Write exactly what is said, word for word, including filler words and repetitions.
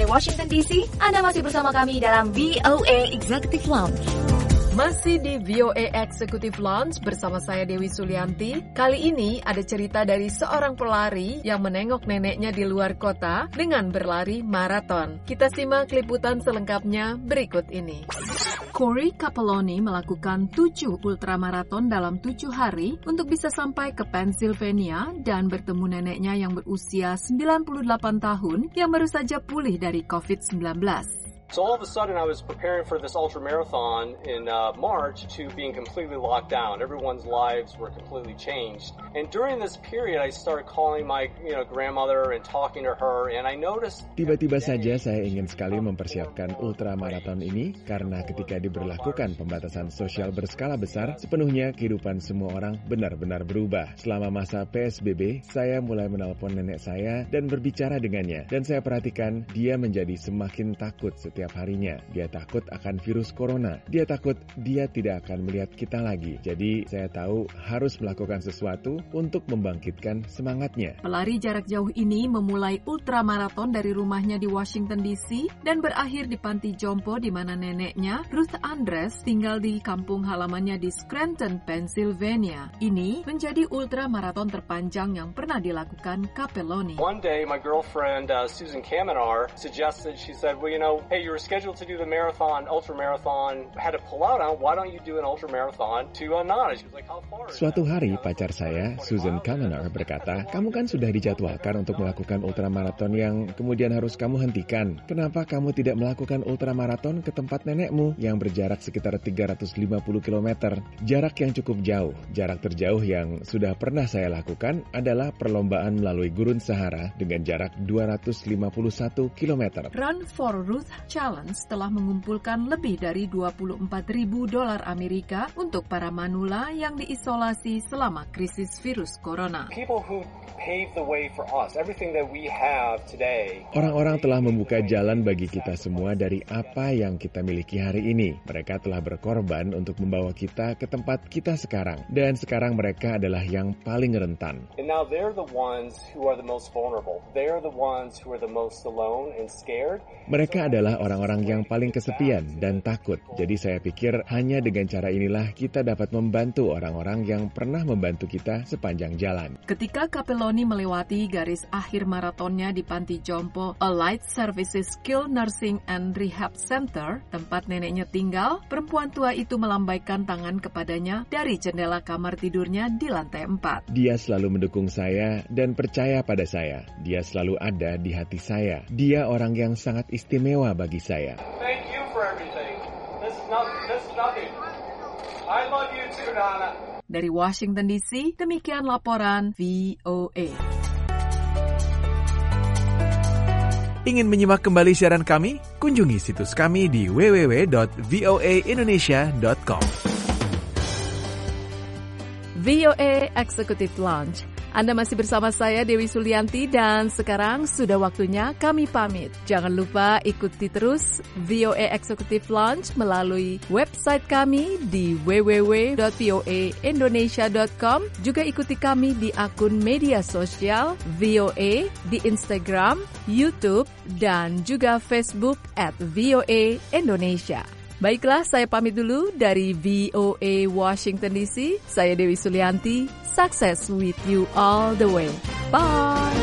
Washington D C, Anda masih bersama kami dalam V O A Executive Lounge. Masih di V O A Executive Lounge bersama saya Dewi Sulianti. Kali ini ada cerita dari seorang pelari yang menengok neneknya di luar kota dengan berlari maraton. Kita simak liputan selengkapnya berikut ini. Corey Capelloni melakukan tujuh ultramaraton dalam tujuh hari untuk bisa sampai ke Pennsylvania dan bertemu neneknya yang berusia sembilan puluh delapan tahun yang baru saja pulih dari covid sembilan belas. So all of a sudden I was preparing for this ultra marathon in uh, March to being completely locked down. Everyone's lives were completely changed. And during this period I started calling my, you know, grandmother and talking to her and I noticed Tiba-tiba saja saya ingin sekali mempersiapkan ultramaraton ini karena ketika diberlakukan pembatasan sosial berskala besar, sepenuhnya kehidupan semua orang benar-benar berubah. Selama masa P S B B, saya mulai menelpon nenek saya dan berbicara dengannya dan saya perhatikan dia menjadi semakin takut setiap harinya. Dia takut akan virus corona. Dia takut dia tidak akan melihat kita lagi. Jadi saya tahu harus melakukan sesuatu untuk membangkitkan semangatnya. Pelari jarak jauh ini memulai ultramaraton dari rumahnya di Washington D C dan berakhir di panti jompo di mana neneknya, Ruth Andres, tinggal di kampung halamannya di Scranton, Pennsylvania. Ini menjadi ultramaraton terpanjang yang pernah dilakukan Capelloni. One day my girlfriend uh, Susan Kamenar suggested, she said, well, you know, hey, you were scheduled to do the marathon, ultra marathon, had to pull out on, why don't you do an ultra marathon to uh, Nana? She was like, how far is that? Suatu hari pacar saya, Susan Kamenar, berkata, kamu kan sudah dijadwalkan untuk melakukan ultramaraton yang kemudian harus kamu hentikan. Kenapa kamu tidak melakukan ultramaraton ke tempat nenekmu yang berjarak sekitar tiga ratus lima puluh kilometer? Jarak yang cukup jauh. Jarak terjauh yang sudah pernah saya lakukan adalah perlombaan melalui Gurun Sahara dengan jarak dua ratus lima puluh satu kilometer. Run for Ruth Challenge telah mengumpulkan lebih dari dua puluh empat ribu dolar Amerika untuk para manula yang diisolasi selama krisis virus corona. People who paved the way for us, everything that we have today. Orang-orang telah membuka jalan bagi kita semua dari apa yang kita miliki hari ini. Mereka telah berkorban untuk membawa kita ke tempat kita sekarang. Dan sekarang mereka adalah yang paling rentan. And now they're the ones who are the most vulnerable. They're the ones who are the most alone and scared. Mereka adalah orang-orang yang paling kesepian dan takut. Jadi saya pikir hanya dengan cara inilah kita dapat membantu orang-orang yang pernah membantu kita sepanjang jalan. Ketika Capelloni melewati garis akhir maratonnya di Panti Jompo Allied Services Skilled Nursing and Rehab Center, tempat neneknya tinggal, perempuan tua itu melambaikan tangan kepadanya dari jendela kamar tidurnya di lantai empat. Dia selalu mendukung saya dan percaya pada saya. Dia selalu ada di hati saya. Dia orang yang sangat istimewa bagi saya. Thank you for everything. This is nothing. This is nothing. I love you too, Nana. Dari Washington D C, demikian laporan V O A. Ingin menyimak kembali siaran kami? Kunjungi situs kami di w w w dot voa indonesia dot com. V O A Executive Lounge. Anda masih bersama saya Dewi Sulianti dan sekarang sudah waktunya kami pamit. Jangan lupa ikuti terus V O A Executive Lounge melalui website kami di w w w dot voa indonesia dot com. Juga ikuti kami di akun media sosial V O A di Instagram, YouTube, dan juga Facebook at V O A Indonesia. Baiklah, saya pamit dulu dari V O A Washington D C. Saya Dewi Sulianti. Success with you all the way. Bye!